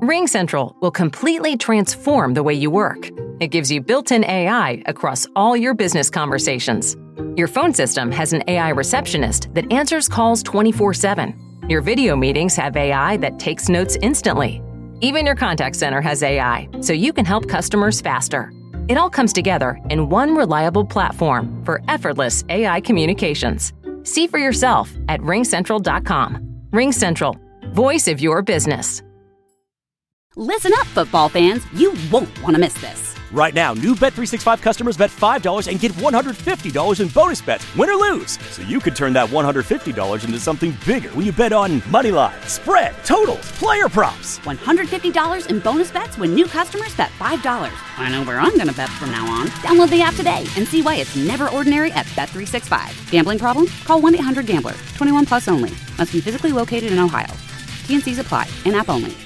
RingCentral will completely transform the way you work. It gives you built-in AI across all your business conversations. Your phone system has an AI receptionist that answers calls 24/7. Your video meetings have AI that takes notes instantly. Even your contact center has AI, so you can help customers faster. It all comes together in one reliable platform for effortless AI communications. See for yourself at ringcentral.com. RingCentral, voice of your business. Listen up, football fans. You won't want to miss this. Right now, new Bet365 customers bet $5 and get $150 in bonus bets, win or lose. So you could turn that $150 into something bigger when you bet on moneyline, spread, totals, player props. $150 in bonus bets when new customers bet $5. I know where I'm going to bet from now on. Download the app today and see why it's never ordinary at Bet365. Gambling problem? Call 1-800-GAMBLER. 21 plus only. Must be physically located in Ohio. T&Cs apply. In-app only.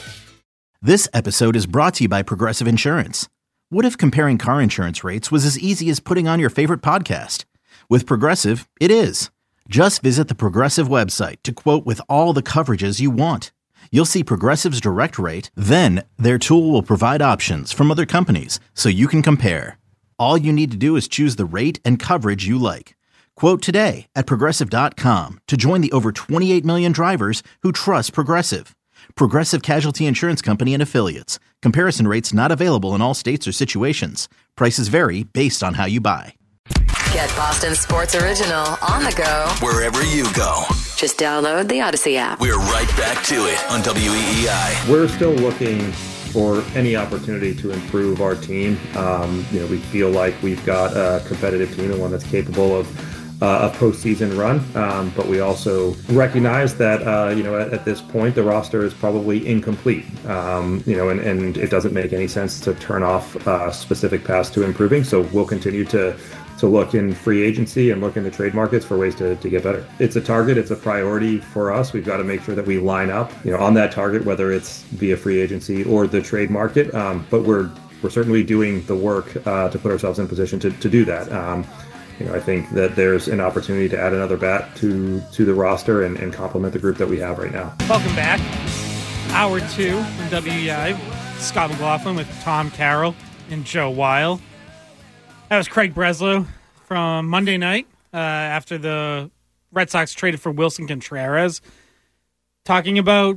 This episode is brought to you by Progressive Insurance. What if comparing car insurance rates was as easy as putting on your favorite podcast? With Progressive, it is. Just visit the Progressive website to quote with all the coverages you want. You'll see Progressive's direct rate, then their tool will provide options from other companies so you can compare. All you need to do is choose the rate and coverage you like. Quote today at Progressive.com to join the over 28 million drivers who trust Progressive. Progressive Casualty Insurance Company and Affiliates. Comparison rates not available in all states or situations. Prices vary based on how you buy. Get Boston Sports Original on the go wherever you go. Just download the Odyssey app. We're right back to it on WEEI. We're still looking for any opportunity to improve our team. We feel like we've got a competitive team and one that's capable of a postseason run, but we also recognize that at this point the roster is probably incomplete, and it doesn't make any sense to turn off specific paths to improving. So we'll continue to look in free agency and look in the trade markets for ways to get better. It's a target, it's a priority for us. We've got to make sure that we line up, on that target, whether it's via free agency or the trade market. But we're certainly doing the work to put ourselves in position to do that. I think that there's an opportunity to add another bat to the roster and complement the group that we have right now. Welcome back. Hour 2 in WEI. Scott McLaughlin with Tom Carroll and Joe Weil. That was Craig Breslow from Monday night after the Red Sox traded for Wilson Contreras, talking about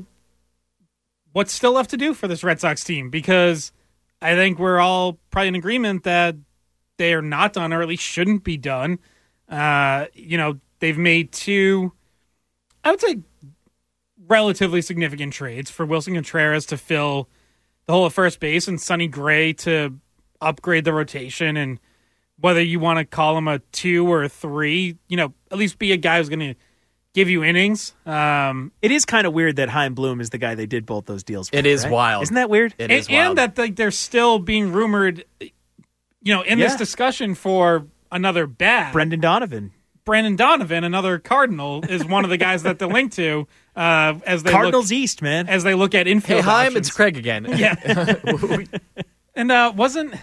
what's still left to do for this Red Sox team, because I think we're all probably in agreement that they are not done, or at least shouldn't be done. They've made two, I would say, relatively significant trades for Wilson Contreras to fill the hole at first base and Sonny Gray to upgrade the rotation. And whether you want to call him a 2 or a 3, at least be a guy who's going to give you innings. It is kind of weird that Chaim Bloom is the guy they did both those deals for. It is right? wild. Isn't that weird? It is wild. And that they're still being rumored in this discussion for another bat. Brendan Donovan, another Cardinal, is one of the guys that they're linked to. As they Cardinals East, man. As they look at infield Hey, Chaim, options. it's Craig again. Yeah. And wasn't...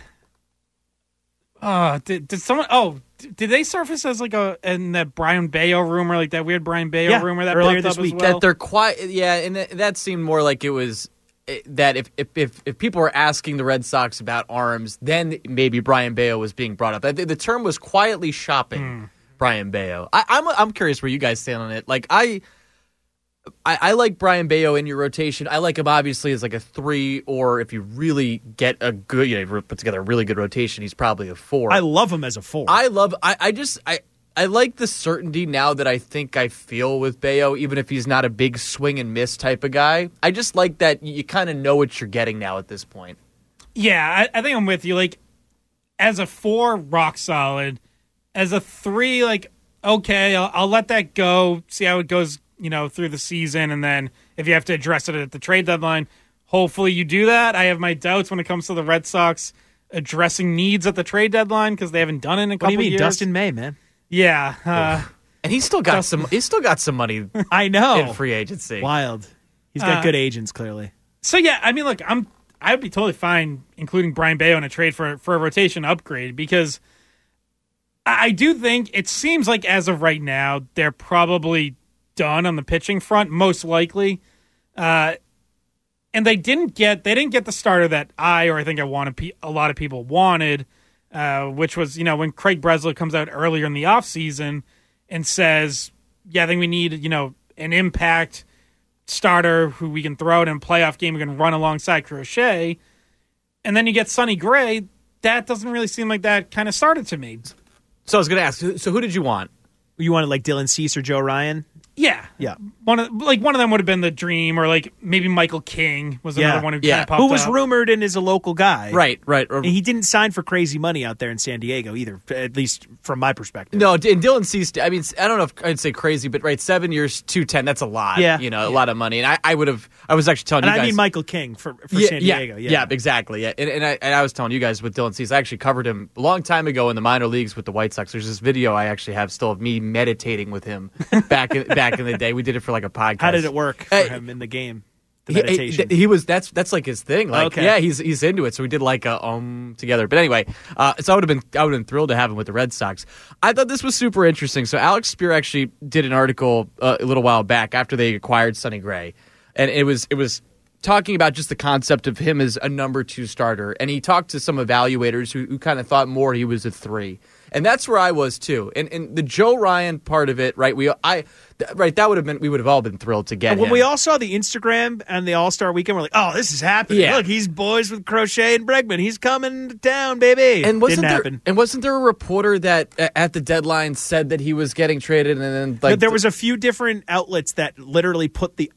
did someone... did they surface as in that Brian Bayo rumor, like that weird Brian Bayo rumor that earlier popped this up week? as well? That they're quiet. Yeah, and that seemed more like it was... that if people were asking the Red Sox about arms, then maybe Brian Bayo was being brought up. The term was quietly shopping Brian Bayo. I'm curious where you guys stand on it. Like I like Brian Bayo in your rotation. I like him obviously as like a 3, or if you really get a good, put together a really good rotation, he's probably a 4. I love him as a 4. I like the certainty now that I think I feel with Bayo, even if he's not a big swing and miss type of guy. I just like that you kind of know what you're getting now at this point. Yeah, I think I'm with you. Like, as a 4, rock solid. As a 3, like, okay, I'll let that go, see how it goes, through the season, and then if you have to address it at the trade deadline, hopefully you do that. I have my doubts when it comes to the Red Sox addressing needs at the trade deadline because they haven't done it in a couple What do you mean, years. Dustin May, man? Yeah, and he's still got some. He's still got some money. I know, in free agency. Wild. He's got good agents, clearly. So yeah, I mean, look, I would be totally fine including Brian Bayo in a trade for a rotation upgrade, because I do think it seems like as of right now they're probably done on the pitching front, most likely. and they didn't get the starter that I think a lot of people wanted, which was, when Craig Breslow comes out earlier in the offseason and says, I think we need, an impact starter who we can throw out in a playoff game, we can run alongside Crochet. And then you get Sonny Gray. That doesn't really seem like that kind of started to me. So I was going to ask, so who did you want? You wanted like Dylan Cease or Joe Ryan? Yeah. One of them would have been the dream, or like maybe Michael King was another one who kind of popped up. Who was rumored and is a local guy. Right. And he didn't sign for crazy money out there in San Diego either, at least from my perspective. No, and Dylan Cease, I mean, I don't know if I'd say crazy, but 7 years, $210, that's a lot. Yeah. A lot of money. And I was actually telling you guys. I mean Michael King for San Diego. Yeah, exactly. Yeah. And I was telling you guys with Dylan Cease, I actually covered him a long time ago in the minor leagues with the White Sox. There's this video I actually have still of me meditating with him back in the day. We did it for like a podcast. How did it work for him in the game? The meditation. He was that's like his thing. Like, okay. Yeah, he's into it. So we did like a together. But anyway, so I would have been thrilled to have him with the Red Sox. I thought this was super interesting. So Alex Spear actually did an article a little while back after they acquired Sonny Gray, and it was talking about just the concept of him as a number 2 starter. And he talked to some evaluators who kind of thought more he was a 3. And that's where I was too. And the Joe Ryan part of it, right? We would have all been thrilled to get him. When we all saw the Instagram and the All-Star Weekend, we're like, oh, this is happening. Yeah. Look, he's boys with Crochet and Bregman. He's coming to town, baby. And Didn't happen. And wasn't there a reporter that at the deadline said that he was getting traded, and then there was a few different outlets that literally put the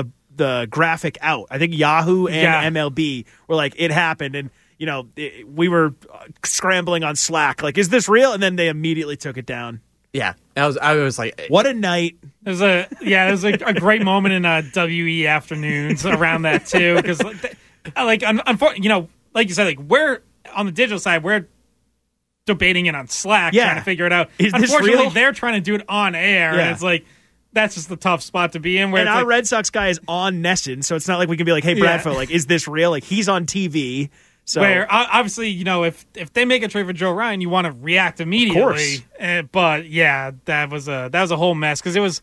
graphic out. I think Yahoo and MLB were like, it happened, and we were scrambling on Slack, like, is this real? And then they immediately took it down. Yeah, I was like, what a night! It was a great moment in WE afternoons around that too, because unfortunately, like you said, like we're on the digital side, we're debating it on Slack, trying to figure it out. Is this Unfortunately, real? they're trying to do it on air, and it's like that's just the tough spot to be in. Where and our Red Sox guy is on Nesson, so it's not like we can be like, hey, Bradford, like, is this real? Like, he's on TV. So, where obviously, if they make a trade for Joe Ryan, you want to react immediately. Of course. But yeah, that was a whole mess because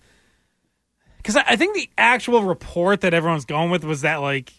I think the actual report that everyone's going with was that like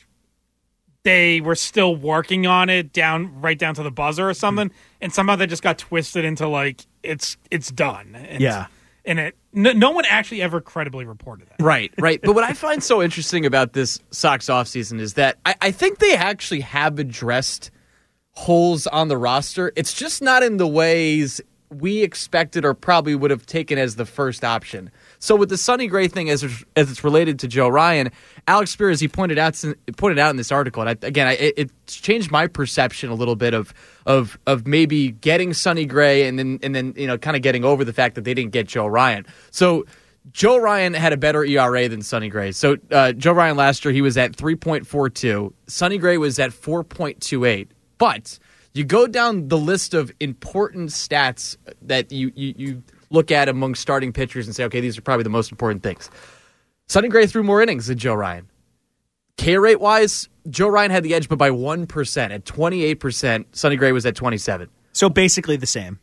they were still working on it right down to the buzzer or something, and somehow they just got twisted into like it's done. And no one actually ever credibly reported that. Right. But what I find so interesting about this Sox offseason is that I think they actually have addressed holes on the roster. It's just not in the ways we expected or probably would have taken as the first option. So with the Sonny Gray thing, as it's related to Joe Ryan, Alex Spear, as he pointed out in this article, and it changed my perception a little bit of maybe getting Sonny Gray and then kind of getting over the fact that they didn't get Joe Ryan. So Joe Ryan had a better ERA than Sonny Gray. So Joe Ryan last year, he was at 3.42. Sonny Gray was at 4.28. But you go down the list of important stats that you look at among starting pitchers and say, okay, these are probably the most important things. Sonny Gray threw more innings than Joe Ryan. K rate wise, Joe Ryan had the edge, but by 1%. At 28%, Sonny Gray was at 27%. So basically the same.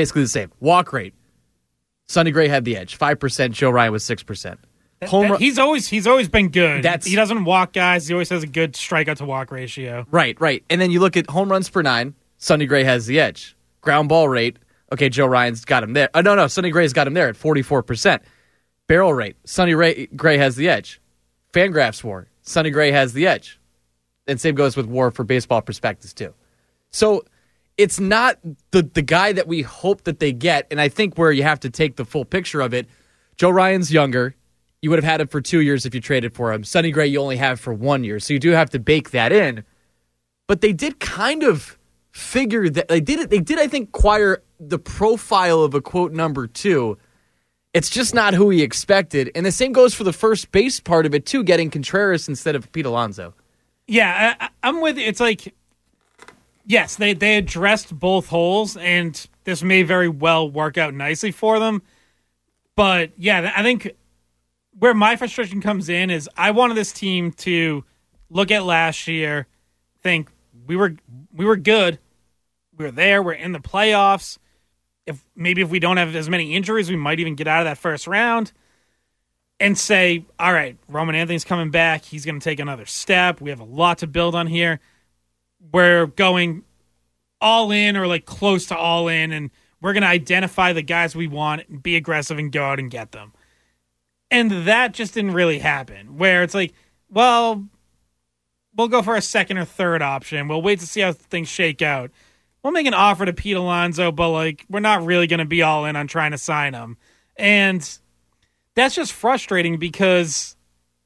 Walk rate, Sonny Gray had the edge. 5%. Joe Ryan was 6%. He's always been good. He doesn't walk guys. He always has a good strikeout to walk ratio. Right. And then you look at home runs per 9. Sonny Gray has the edge. Ground ball rate. Okay, Joe Ryan's got him there. No, Sonny Gray's got him there at 44%. Barrel rate. Sonny Gray has the edge. Fangraphs WAR. Sonny Gray has the edge. And same goes with WAR for Baseball Prospectus too. So it's not the guy that we hope that they get, and I think where you have to take the full picture of it, Joe Ryan's younger. You would have had him for 2 years if you traded for him. Sonny Gray you only have for 1 year, so you do have to bake that in. But they did kind of figure that they did I think acquire the profile of a quote number 2. It's just not who he expected. And the same goes for the first base part of it too, getting Contreras instead of Pete Alonso. Yeah, I'm with you. It's like, yes, they addressed both holes, and this may very well work out nicely for them. But yeah, I think where my frustration comes in is I wanted this team to look at last year, think we were good. We were there. We're in the playoffs. If we don't have as many injuries, we might even get out of that first round. and say, all right, Roman Anthony's coming back. He's going to take another step. We have a lot to build on here. We're going all in or like close to all in, and we're going to identify the guys we want and be aggressive and go out and get them. And that just didn't really happen, where it's like, well, we'll go for a second or third option. We'll wait to see how things shake out. We'll make an offer to Pete Alonso, but like we're not really going to be all in on trying to sign him. And that's just frustrating because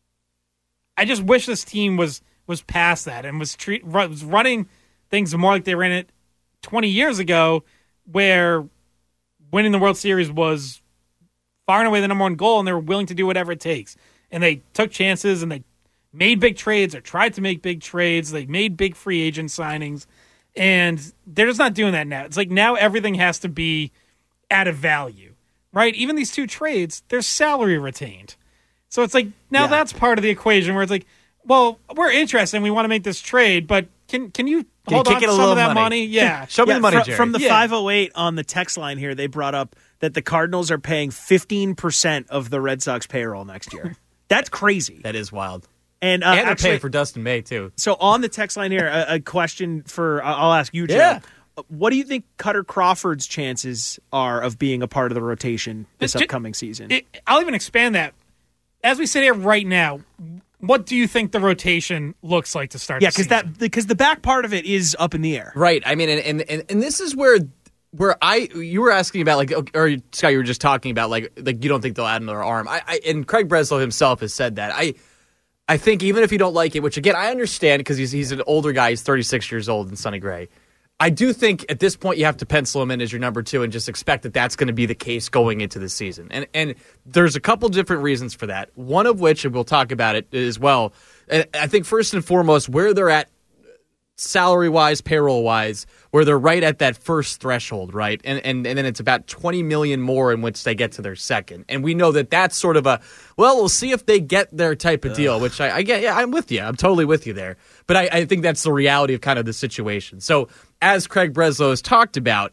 I just wish this team was past that and was running things more like they ran it 20 years ago, where winning the World Series was far and away the number one goal, and they were willing to do whatever it takes. And they took chances, and they made big trades or tried to make big trades. They made big free agent signings, and they're just not doing that now. It's like now everything has to be at a value, right? Even these two trades, there's salary retained. So it's like now that's part of the equation where it's like, well, we're interested and we want to make this trade, but can you hold on to some of that money? Yeah. Show me the money, Jerry. From the 508 on the text line here, they brought up that the Cardinals are paying 15% of the Red Sox payroll next year. That's crazy. That is wild. And they're actually, paying for Dustin May, too. So on the text line here, a question for I'll ask you, Joe. Yeah. What do you think Cutter Crawford's chances are of being a part of the rotation this upcoming season? I'll even expand that. As we sit here right now, what do you think the rotation looks like to start? Yeah, because the back part of it is up in the air, right? I mean, and this is where you were asking about, like, or Scott, you were just talking about like you don't think they'll add another arm. And Craig Breslow himself has said that. I think even if you don't like it, which again I understand because he's an older guy, he's 36 years old in Sonny Gray. I do think at this point you have to pencil him in as your number two and just expect that that's going to be the case going into the season. And there's a couple different reasons for that. One of which, and we'll talk about it as well, I think first and foremost, where they're at salary-wise, payroll-wise, where they're right at that first threshold, right? And then it's about $20 million more in which they get to their second. And we know that that's sort of we'll see if they get their type of deal, which I get. Yeah, I'm with you. I'm totally with you there. But I think that's the reality of kind of the situation. So as Craig Breslow has talked about,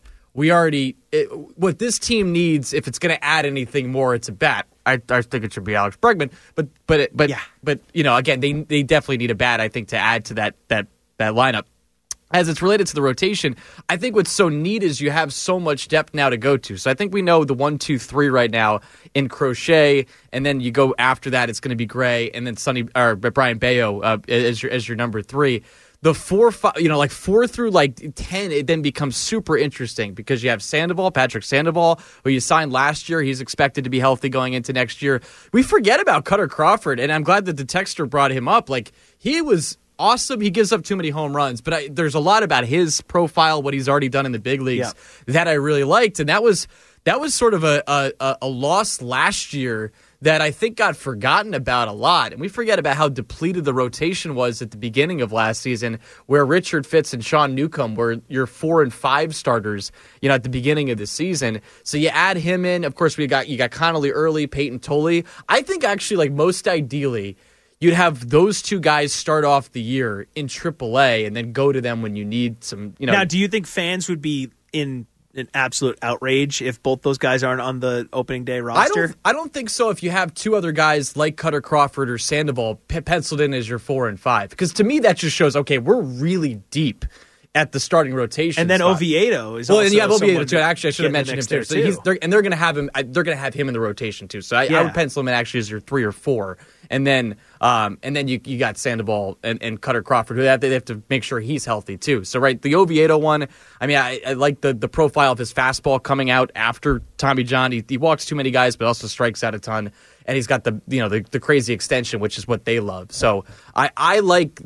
what this team needs, if it's going to add anything more, it's a bat. I think it should be Alex Bregman. But you know, again, they definitely need a bat, I think, to add to that lineup. As it's related to the rotation, I think what's so neat is you have so much depth now to go to. So I think we know the 1, 2, 3 right now in Crochet, and then you go after that, it's going to be Gray, and then Brian Bayo as your number 3. The 4, 5, like 4 through like 10, it then becomes super interesting because you have Patrick Sandoval, who you signed last year. He's expected to be healthy going into next year. We forget about Cutter Crawford, and I'm glad that the texter brought him up. Like, he was awesome. He gives up too many home runs, but there's a lot about his profile, what he's already done in the big leagues, that I really liked, and that was sort of a loss last year that I think got forgotten about a lot. And we forget about how depleted the rotation was at the beginning of last season, where Richard Fitz and Sean Newcomb were your 4 and 5 starters, at the beginning of the season. So you add him in. Of course, you got Connolly early, Peyton Tolley. I think actually, like, most ideally, you'd have those two guys start off the year in AAA and then go to them when you need some, Now, do you think fans would be in an absolute outrage if both those guys aren't on the opening day roster? I don't think so if you have two other guys like Cutter Crawford or Sandoval penciled in as your 4 and 5. Because to me, that just shows, okay, we're really deep at the starting rotation. And then spot. Oviedo is also and you have Oviedo too. Actually, I should have mentioned him too. So they're going to have him. They're going to have him in the rotation too. So I would pencil him in actually as your 3 or 4. And then you got Sandoval and Cutter Crawford, who they have to make sure he's healthy too. So the Oviedo one, I mean, I like the profile of his fastball coming out after Tommy John. He walks too many guys, but also strikes out a ton. And he's got the crazy extension, which is what they love. So I like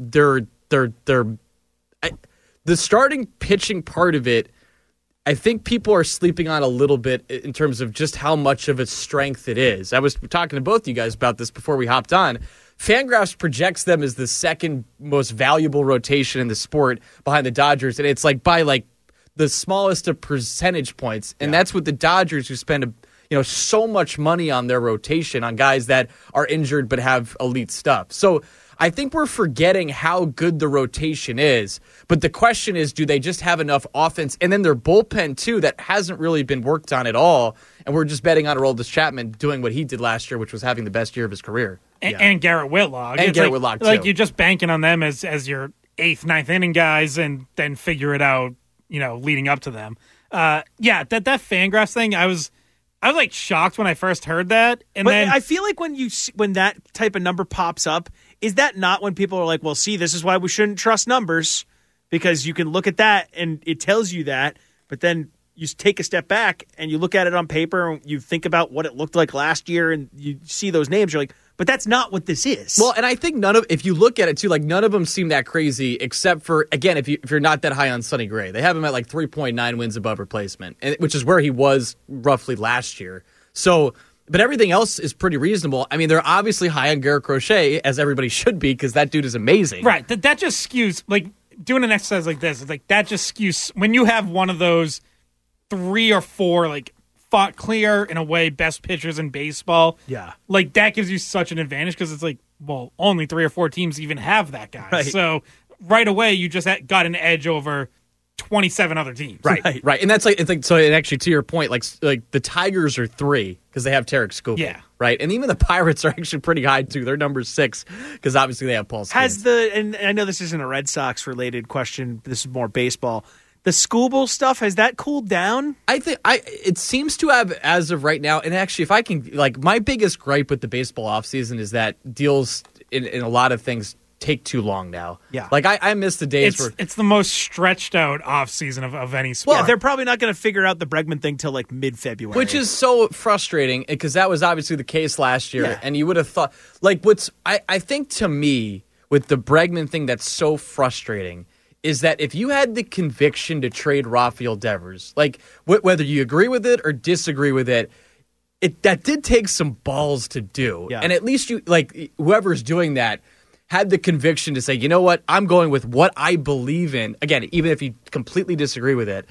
the starting pitching part of it. I think people are sleeping on a little bit in terms of just how much of a strength it is. I was talking to both you guys about this before we hopped on. Fangraphs projects them as the second most valuable rotation in the sport behind the Dodgers, and it's by the smallest of percentage points. And that's with the Dodgers, who spend so much money on their rotation on guys that are injured but have elite stuff. So I think we're forgetting how good the rotation is. But the question is, do they just have enough offense? And then their bullpen, too, that hasn't really been worked on at all. And we're just betting on Aroldis Chapman doing what he did last year, which was having the best year of his career. And Garrett Whitlock. And Garrett Whitlock, too. Like, you're just banking on them as your 8th, 9th inning guys and then figure it out, leading up to them. That Fangraphs thing, I was like shocked when I first heard that. But then I feel like when that type of number pops up, is that not when people are like, well, see, this is why we shouldn't trust numbers, because you can look at that and it tells you that, but then you take a step back and you look at it on paper and you think about what it looked like last year and you see those names, you're like, but that's not what this is. Well, and I think if you look at it too, like none of them seem that crazy except for, again, if you're not that high on Sonny Gray. They have him at like 3.9 wins above replacement, which is where he was roughly last year. So, but everything else is pretty reasonable. I mean, they're obviously high on Garrett Crochet, as everybody should be, because that dude is amazing. Right. That just skews, like doing an exercise like this, it's like that just skews when you have one of those 3 or 4, like, fought clear in a way best pitchers in baseball. Yeah. Like that gives you such an advantage because it's like, well, only 3 or 4 teams even have that guy. Right. So right away you just got an edge over 27 other teams. Right. And that's like, it's like, so and actually to your point, like the Tigers are 3 because they have Tarek Skubal. Yeah. Right. And even the Pirates are actually pretty high too. They're number 6 because obviously they have Paul Skeens. And I know this isn't a Red Sox related question. This is more baseball. The Skubal stuff, has that cooled down? I think it seems to have as of right now. And actually, if I can, like, my biggest gripe with the baseball offseason is that deals in a lot of things take too long now. Yeah. Like, I miss the days where it's the most stretched out offseason of any sport. Well, they're probably not going to figure out the Bregman thing till like mid-February. Which is so frustrating because that was obviously the case last year. Yeah. And you would have thought, like, I think to me, with the Bregman thing that's so frustrating is that if you had the conviction to trade Rafael Devers, like whether you agree with it or disagree with it, that did take some balls to do. Yeah. And at least you, like, whoever's doing that had the conviction to say, you know what, I'm going with what I believe in. Again, even if you completely disagree with it,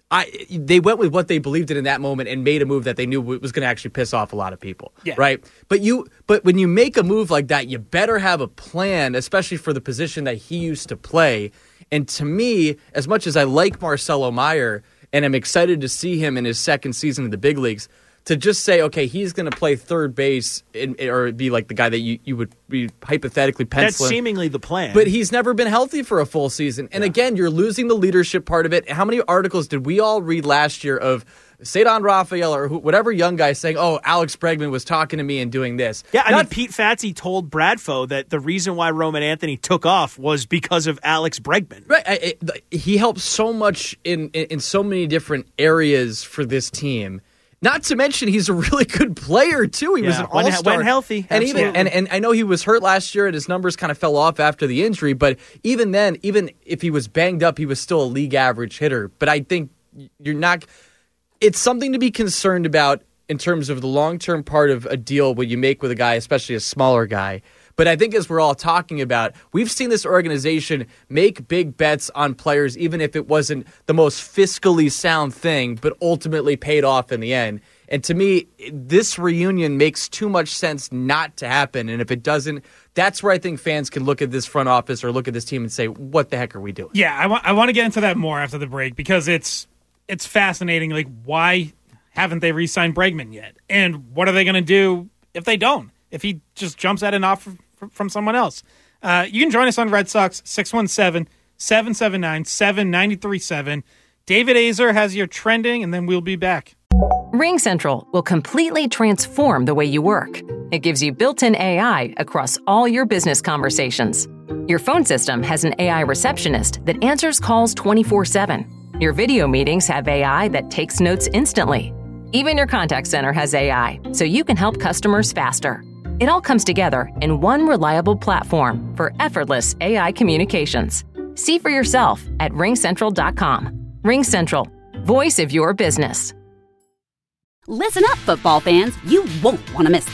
they went with what they believed in that moment and made a move that they knew was going to actually piss off a lot of people. Yeah. Right? But when you make a move like that, you better have a plan, especially for the position that he used to play. And to me, as much as I like Marcelo Meyer and I'm excited to see him in his second season in the big leagues, to just say, okay, he's going to play third base or be like the guy that you would be hypothetically penciling. That's seemingly the plan. But he's never been healthy for a full season. And again, you're losing the leadership part of it. How many articles did we all read last year of Cedar Rafael or whatever young guy saying, oh, Alex Bregman was talking to me and doing this? Yeah, I mean, Pete Fatsi told Bradfo that the reason why Roman Anthony took off was because of Alex Bregman. Right. He helped so much in so many different areas for this team. Not to mention, he's a really good player too. He was an all-star when healthy, and and I know he was hurt last year, and his numbers kind of fell off after the injury. But even then, even if he was banged up, he was still a league average hitter. But I think you're not. It's something to be concerned about in terms of the long-term part of a deal what you make with a guy, especially a smaller guy. But I think as we're all talking about, we've seen this organization make big bets on players, even if it wasn't the most fiscally sound thing, but ultimately paid off in the end. And to me, this reunion makes too much sense not to happen. And if it doesn't, that's where I think fans can look at this front office or look at this team and say, what the heck are we doing? Yeah, I want to get into that more after the break because it's fascinating. Like, why haven't they re-signed Bregman yet? And what are they going to do if they don't? If he just jumps at an offer from someone else. You can join us on Red Sox 617-779-7937. David Azer has your trending, and then we'll be back. Ring Central will completely transform the way you work. It gives you built-in AI across all your business conversations. Your phone system has an AI receptionist that answers calls 24/7. Your video meetings have AI that takes notes instantly. Even your contact center has AI, so you can help customers faster. It all comes together in one reliable platform for effortless AI communications. See for yourself at ringcentral.com. RingCentral, voice of your business. Listen up, football fans. You won't want to miss this.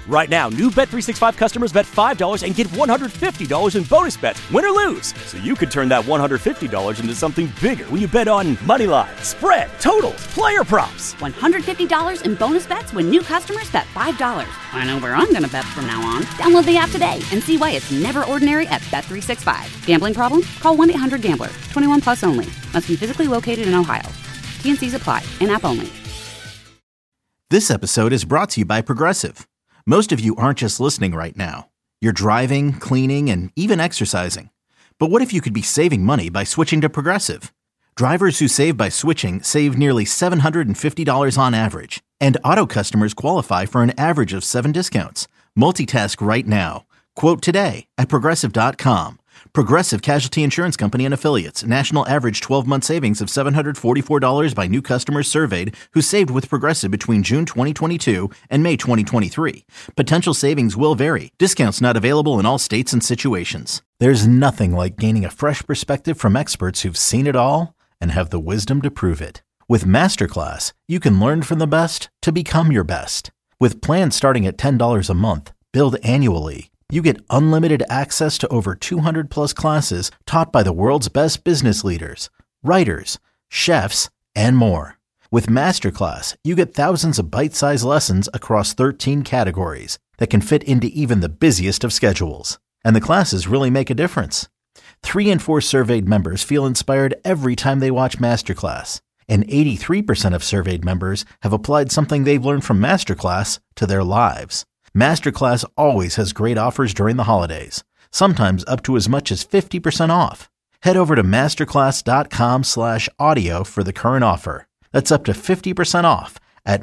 Right now, new Bet365 customers bet $5 and get $150 in bonus bets, win or lose. So you could turn that $150 into something bigger when you bet on moneyline, spread, totals, player props. $150 in bonus bets when new customers bet $5. I know where I'm going to bet from now on. Download the app today and see why it's never ordinary at Bet365. Gambling problem? Call 1-800-GAMBLER. 21 plus only. Must be physically located in Ohio. T&Cs apply. In-app only. This episode is brought to you by Progressive. Most of you aren't just listening right now. You're driving, cleaning, and even exercising. But what if you could be saving money by switching to Progressive? Drivers who save by switching save nearly $750 on average. And auto customers qualify for an average of 7 discounts. Multitask right now. Quote today at Progressive.com. Progressive Casualty Insurance Company and Affiliates. National average 12-month savings of $744 by new customers surveyed who saved with Progressive between June 2022 and May 2023. Potential savings will vary. Discounts not available in all states and situations. There's nothing like gaining a fresh perspective from experts who've seen it all and have the wisdom to prove it. With Masterclass, you can learn from the best to become your best. With plans starting at $10 a month, billed annually, you get unlimited access to over 200 plus classes taught by the world's best business leaders, writers, chefs, and more. With Masterclass, you get thousands of bite-sized lessons across 13 categories that can fit into even the busiest of schedules. And the classes really make a difference. 3 in 4 surveyed members feel inspired every time they watch Masterclass. And 83% of surveyed members have applied something they've learned from Masterclass to their lives. Masterclass always has great offers during the holidays, sometimes up to as much as 50% off. Head over to masterclass.com/audio for the current offer. That's up to 50% off at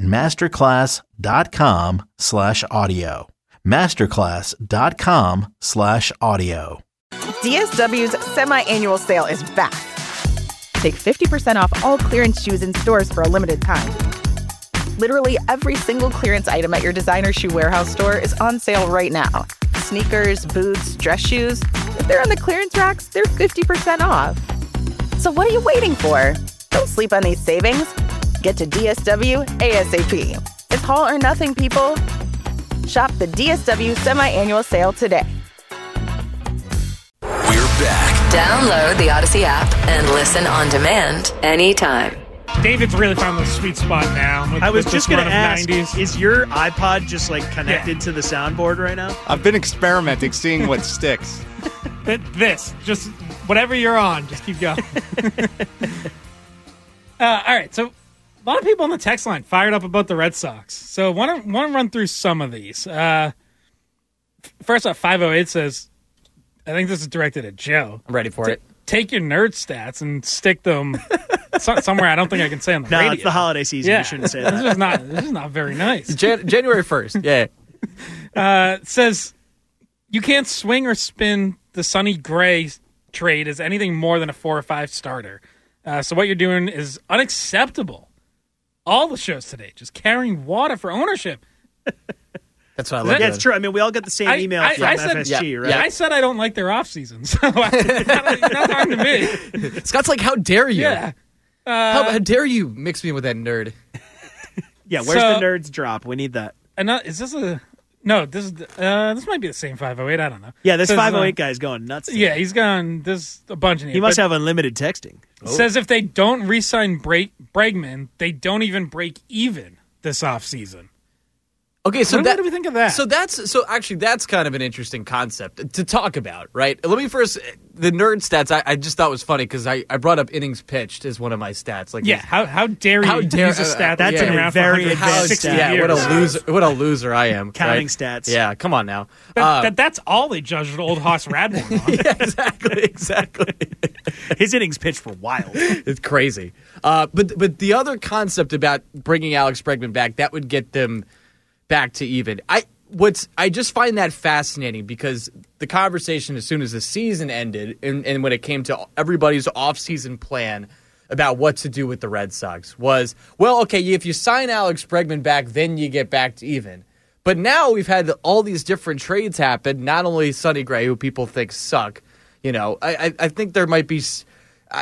masterclass.com/audio. Masterclass.com/audio. DSW's semi-annual sale is back. Take 50% off all clearance shoes in stores for a limited time. Literally every single clearance item at your designer shoe warehouse store is on sale right now. Sneakers, boots, dress shoes. If they're on the clearance racks, they're 50% off. So what are you waiting for? Don't sleep on these savings. Get to DSW ASAP. It's all or nothing, people. Shop the DSW semi-annual sale today. We're back. Download the Odyssey app and listen on demand anytime. David's really found the sweet spot now. I was just going to ask, 90s. is your iPod just like connected to the soundboard right now? I've been experimenting, seeing what sticks. Just whatever you're on, just keep going. All right, so a lot of people on the text line fired up about the Red Sox. So want to run through some of these. First off, 508 says, I think this is directed at Joe. I'm ready for it. Take your nerd stats and stick them somewhere I don't think I can say on the radio. No, it's the holiday season. Yeah. You shouldn't say that. This is not very nice. January 1st, yeah. Says, you can't swing or spin the Sonny Gray trade as anything more than a 4 or 5 starter. So what you're doing is unacceptable. All the shows today, just carrying water for ownership. That's what I love. Yeah, it's true. I mean, we all get the same email from FSG, right? Yeah, I said I don't like their off season, so it's not hard to me. Scott's like, how dare you? Yeah. How dare you mix me with that nerd? Yeah, where's the nerds drop? We need that. Is this a... No, this might be the same 508. I don't know. Yeah, this 508 guy's going nuts today. Yeah, he's gone. There's a bunch in here. He must have unlimited texting. Says if they don't re-sign Bregman, they don't even break even this offseason. Okay, so what do we think of that? So that's kind of an interesting concept to talk about, right? Let me first, the nerd stats. I just thought was funny because I brought up innings pitched as one of my stats. Like, yeah, how dare you use a stat that's been around very for advanced years? Yeah, what a loser I am. Counting right? stats. Yeah, come on now. That's all they judged old Hoss Radborn on. Yeah, exactly. His innings pitched were wild. It's crazy. But the other concept about bringing Alex Bregman back, that would get them back to even. I just find that fascinating because the conversation as soon as the season ended and when it came to everybody's offseason plan about what to do with the Red Sox was, well, okay, if you sign Alex Bregman back, then you get back to even. But now we've had all these different trades happen, not only Sonny Gray, who people think suck. You know, I think there might be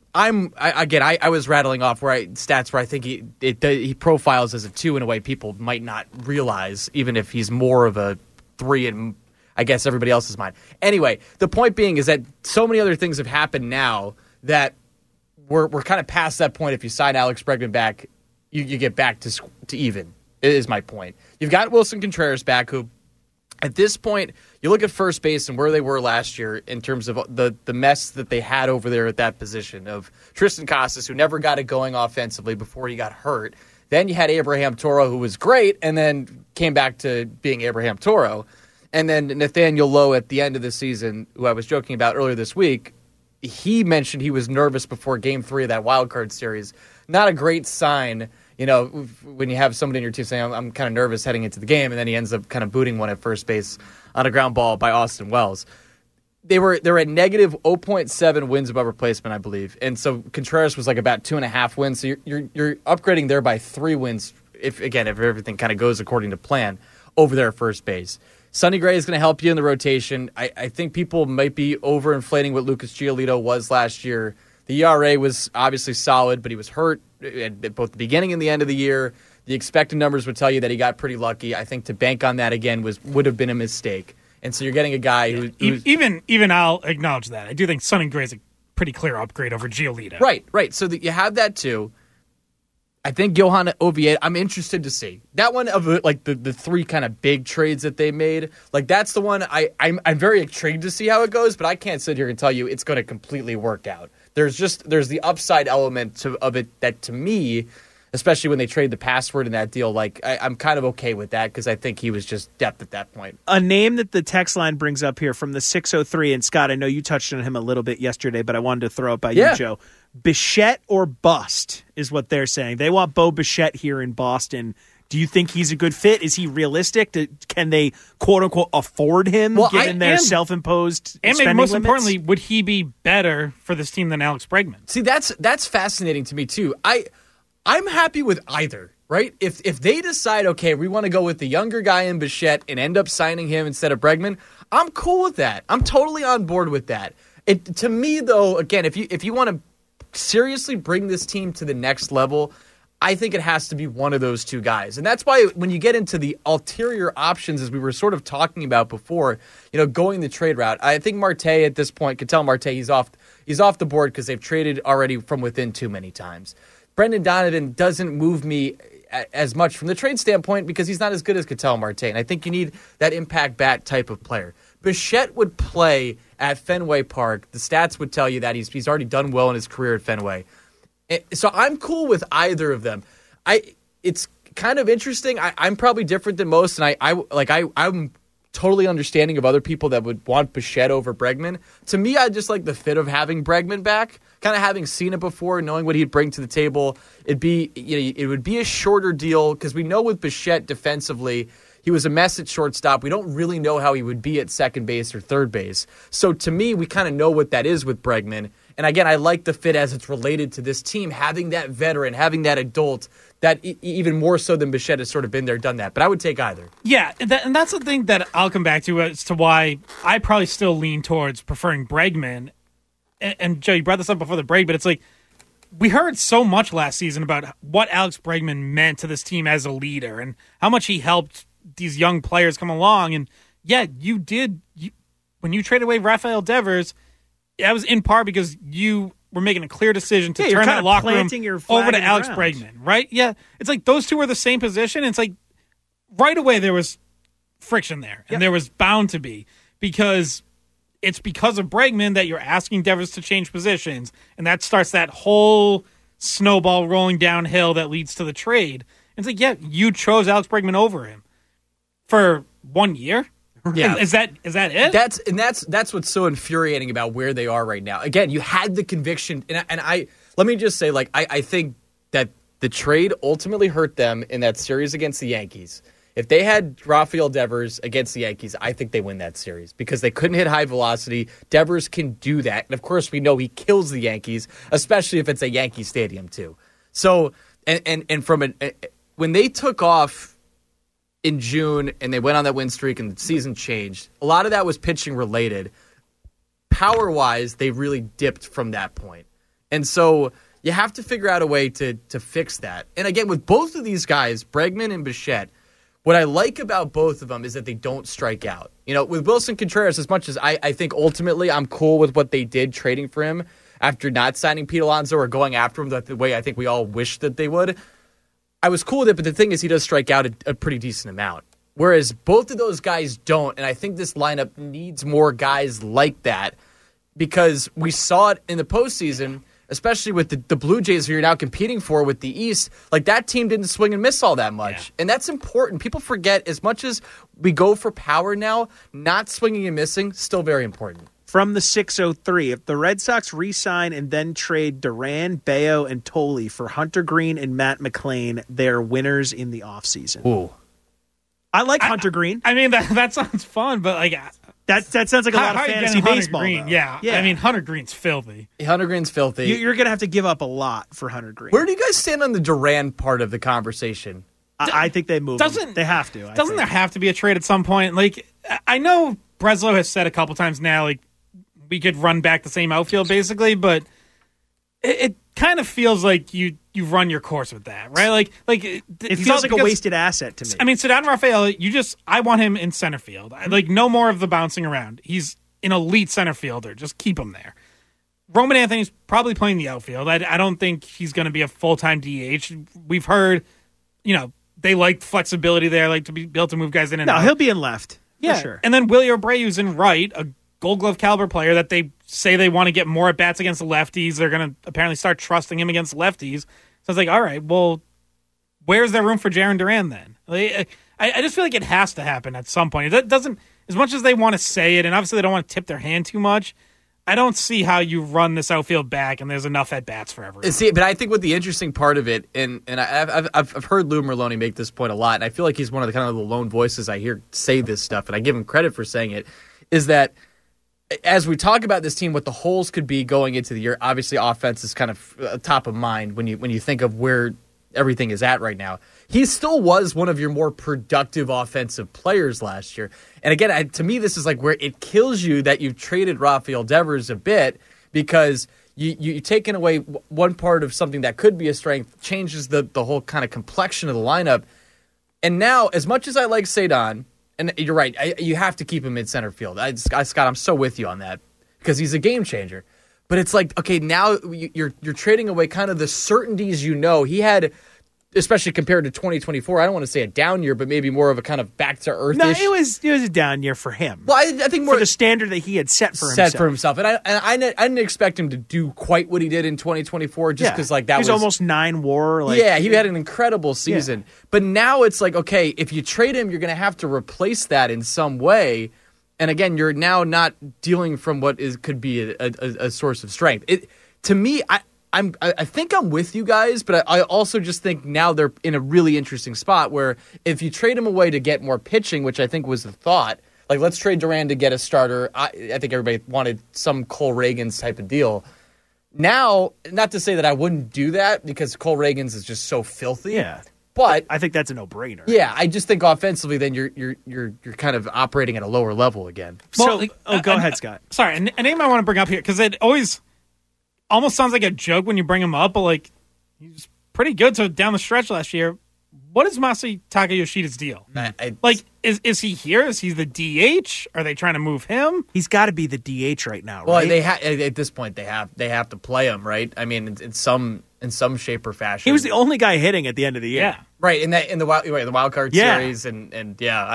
I was rattling off stats where I think he profiles as a 2 in a way people might not realize, even if he's more of a 3 in, I guess, everybody else's mind. Anyway, the point being is that so many other things have happened now that we're kind of past that point. If you sign Alex Bregman back, you get back to even, is my point. You've got Wilson Contreras back, who at this point, you look at first base and where they were last year in terms of the mess that they had over there at that position of Tristan Casas, who never got it going offensively before he got hurt. Then you had Abraham Toro, who was great, and then came back to being Abraham Toro. And then Nathaniel Lowe at the end of the season, who I was joking about earlier this week, he mentioned he was nervous before Game 3 of that wild card series. Not a great sign, when you have somebody in your team saying, I'm kind of nervous heading into the game, and then he ends up kind of booting one at first base on a ground ball by Austin Wells. They're at negative 0.7 wins above replacement, I believe. And so Contreras was like about 2.5 wins. So you're upgrading there by 3 wins, if everything kind of goes according to plan, over there at first base. Sonny Gray is going to help you in the rotation. I think people might be overinflating what Lucas Giolito was last year. The ERA was obviously solid, but he was hurt at both the beginning and the end of the year. The expected numbers would tell you that he got pretty lucky. I think to bank on that again would have been a mistake. And so you're getting a guy who's even I'll acknowledge that. I do think Sonny Gray is a pretty clear upgrade over Giolito. Right. So that you have that too. I think Johan Oviedo, I'm interested to see. That one of like the 3 kind of big trades that they made, like that's the one I'm very intrigued to see how it goes, but I can't sit here and tell you it's going to completely work out. There's the upside element of it that to me, especially when they trade the password in that deal, like I'm kind of okay with that because I think he was just depth at that point. A name that the text line brings up here from the 603, and Scott, I know you touched on him a little bit yesterday, but I wanted to throw it by you, Joe. Bichette or bust is what they're saying. They want Bo Bichette here in Boston. Do you think he's a good fit? Is he realistic? Can they, quote-unquote, afford him given their self-imposed and spending maybe most limits? importantly, would he be better for this team than Alex Bregman? See, that's fascinating to me, too. I'm happy with either, right? If they decide, okay, we want to go with the younger guy in Bichette and end up signing him instead of Bregman, I'm cool with that. I'm totally on board with that. To me, though, again, if you want to seriously bring this team to the next level, I think it has to be one of those 2 guys. And that's why when you get into the ulterior options, as we were sort of talking about before, going the trade route, I think Marte at this point, Ketel Marte, he's off the board because they've traded already from within too many times. Brendan Donovan doesn't move me as much from the trade standpoint because he's not as good as Ketel Marte, and I think you need that impact bat type of player. Bichette would play at Fenway Park. The stats would tell you that he's already done well in his career at Fenway. So I'm cool with either of them. It's kind of interesting. I'm probably different than most, and I'm totally understanding of other people that would want Bichette over Bregman. To me, I just like the fit of having Bregman back, kind of having seen it before, knowing what he'd bring to the table. It would be a shorter deal because we know with Bichette defensively, he was a mess at shortstop. We don't really know how he would be at second base or third base. So to me, we kind of know what that is with Bregman. And again, I like the fit as it's related to this team, having that veteran, having that adult, that even more so than Bichette has sort of been there, done that. But I would take either. Yeah, and that's the thing that I'll come back to as to why I probably still lean towards preferring Bregman. And Joe, you brought this up before the break, but it's like we heard so much last season about what Alex Bregman meant to this team as a leader and how much he helped these young players come along. And yeah, you did. When you traded away Rafael Devers, that was in part because you were making a clear decision to turn that locker room over to Alex Bregman, right? Yeah, it's like those two were the same position. It's like right away there was friction there, and there was bound to be because it's because of Bregman that you're asking Devers to change positions, and that starts that whole snowball rolling downhill that leads to the trade. And it's like, yeah, you chose Alex Bregman over him for 1 year. Yeah, is that it? That's what's so infuriating about where they are right now. Again, you had the conviction, and I let me just say, like, I think that the trade ultimately hurt them in that series against the Yankees. If they had Rafael Devers against the Yankees, I think they win that series because they couldn't hit high velocity. Devers can do that, and of course, we know he kills the Yankees, especially if it's a Yankee stadium too. So, and from when they took off in June and they went on that win streak and the season changed, a lot of that was pitching related. Power-wise, they really dipped from that point. And so you have to figure out a way to fix that. And again, with both of these guys, Bregman and Bichette, what I like about both of them is that they don't strike out. With Wilson Contreras, as much as I think ultimately I'm cool with what they did trading for him after not signing Pete Alonso or going after him the way I think we all wish that they would, I was cool with it, but the thing is he does strike out a pretty decent amount. Whereas both of those guys don't, and I think this lineup needs more guys like that because we saw it in the postseason, especially with the Blue Jays who you're now competing for with the East. Like, that team didn't swing and miss all that much. Yeah. And that's important. People forget, as much as we go for power now, not swinging and missing, still very important. From the 603, if the Red Sox re-sign and then trade Duran, Bayo, and Tolley for Hunter Green and Matt McLain, they're winners in the offseason. Ooh. I like Hunter Green. I mean, that sounds fun, but like that sounds like a lot of fantasy baseball. Yeah. I mean, Hunter Green's filthy. Hunter Green's filthy. You're going to have to give up a lot for Hunter Green. Where do you guys stand on the Duran part of the conversation? I think they move him. They have to. Doesn't there have to be a trade at some point? Like, I know Breslow has said a couple times now, like, we could run back the same outfield, basically, but it kind of feels like you run your course with that, right? Like it feels like a wasted asset to me. I mean, Ceddanne Rafael, I want him in center field. Like, no more of the bouncing around. He's an elite center fielder. Just keep him there. Roman Anthony's probably playing the outfield. I don't think he's going to be a full-time DH. We've heard, they like flexibility there, like to be able to move guys in and out. No, he'll be in left. Yeah, for sure. And then Willie Abreu's in right, a Gold Glove caliber player that they say they want to get more at bats against the lefties. They're going to apparently start trusting him against lefties. So it's like, all right, well, where's there room for Jarren Duran then? I just feel like it has to happen at some point. It doesn't, as much as they want to say it, and obviously they don't want to tip their hand too much, I don't see how you run this outfield back and there's enough at bats for everyone. See, but I think what the interesting part of it, and I've heard Lou Merloni make this point a lot, and I feel like he's one of the kind of the lone voices I hear say this stuff, and I give him credit for saying it, is that as we talk about this team, what the holes could be going into the year, obviously offense is kind of top of mind when you think of where everything is at right now. He still was one of your more productive offensive players last year. And again, to me, this is like where it kills you that you've traded Rafael Devers a bit because you've taken away one part of something that could be a strength, changes the whole kind of complexion of the lineup. And now, as much as I like Ceddanne, and you're right, you have to keep him in center field. Scott, I'm so with you on that because he's a game changer. But it's like, okay, now you're trading away kind of the certainties he had, especially compared to 2024. I don't want to say a down year, but maybe more of a kind of back to earth. No, it was a down year for him. Well, I think more for the standard that he had set for himself. And I didn't expect him to do quite what he did in 2024, just because that was almost 9 WAR. He had an incredible season. Yeah. But now it's like, okay, if you trade him, you're going to have to replace that in some way. And again, you're now not dealing from what could be a source of strength. To me, I think I'm with you guys, but I also just think now they're in a really interesting spot where if you trade him away to get more pitching, which I think was the thought, like let's trade Duran to get a starter. I think everybody wanted some Cole Reagans type of deal. Now, not to say that I wouldn't do that because Cole Reagans is just so filthy. Yeah. But I think that's a no-brainer. Yeah, I just think offensively, then you're kind of operating at a lower level again. Go ahead, Scott. Sorry, a name I want to bring up here because it always almost sounds like a joke when you bring him up, but like he's pretty good. So down the stretch last year, what is Masataka Yoshida's deal? Is he here? Is he the DH? Are they trying to move him? He's got to be the DH right now, right? Well, at this point they have to play him, right? I mean, in some shape or fashion. He was the only guy hitting at the end of the year. Yeah. Right, in the wild card series and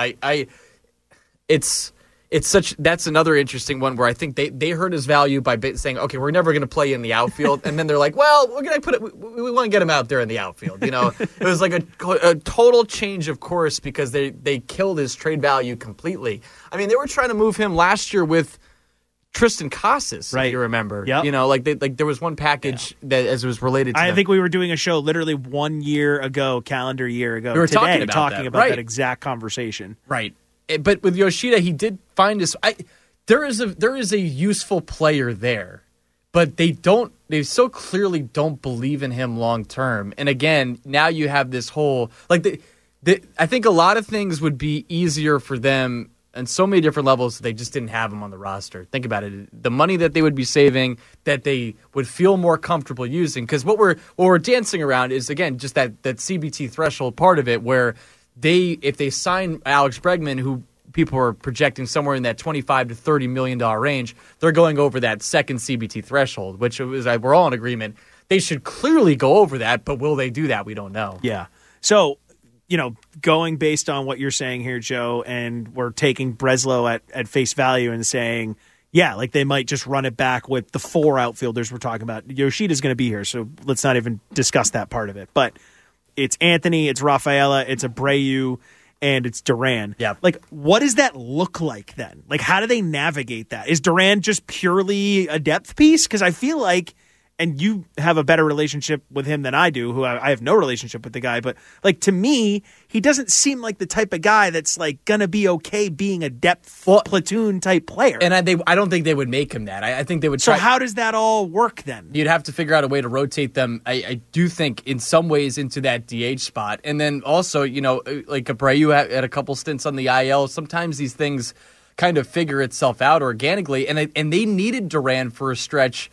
that's another interesting one where I think they hurt his value by saying, okay, we're never going to play in the outfield, and then they're like, well, we're going to we want to get him out there in the outfield. It was like a total change of course because they killed his trade value completely. I mean, they were trying to move him last year with Tristan Casas, right? If you remember, yep. There was one package that as it was related to I think we were doing a show literally 1 year ago, calendar year ago. We were talking about that exact conversation, right? But with Yoshida, he did find his. There is a useful player there, but they so clearly don't believe in him long term. And again, now you have this whole I think a lot of things would be easier for them on so many different levels. They just didn't have him on the roster. Think about it. The money that they would be saving, that they would feel more comfortable using. Because what we're dancing around is, again, just that CBT threshold part of it, where if they sign Alex Bregman, who people are projecting somewhere in that $25 to $30 million range, they're going over that second CBT threshold, which is, we're all in agreement. They should clearly go over that, but will they do that? We don't know. Yeah. So, going based on what you're saying here, Joe, and we're taking Breslow at face value and saying, yeah, like they might just run it back with the 4 outfielders we're talking about. Yoshida's going to be here, so let's not even discuss that part of it. But it's Anthony, it's Rafaela, it's Abreu, and it's Duran. Yeah. Like, what does that look like then? Like, how do they navigate that? Is Duran just purely a depth piece? Because I feel like, and you have a better relationship with him than I do, who I have no relationship with the guy, but like to me, he doesn't seem like the type of guy that's like gonna be okay being a depth platoon type player. And I don't think they would make him that. I think they would try. So how does that all work then? You'd have to figure out a way to rotate them. I do think in some ways into that DH spot, and then also like Abreu had a couple stints on the IL. Sometimes these things kind of figure itself out organically, and they needed Duran for a stretch.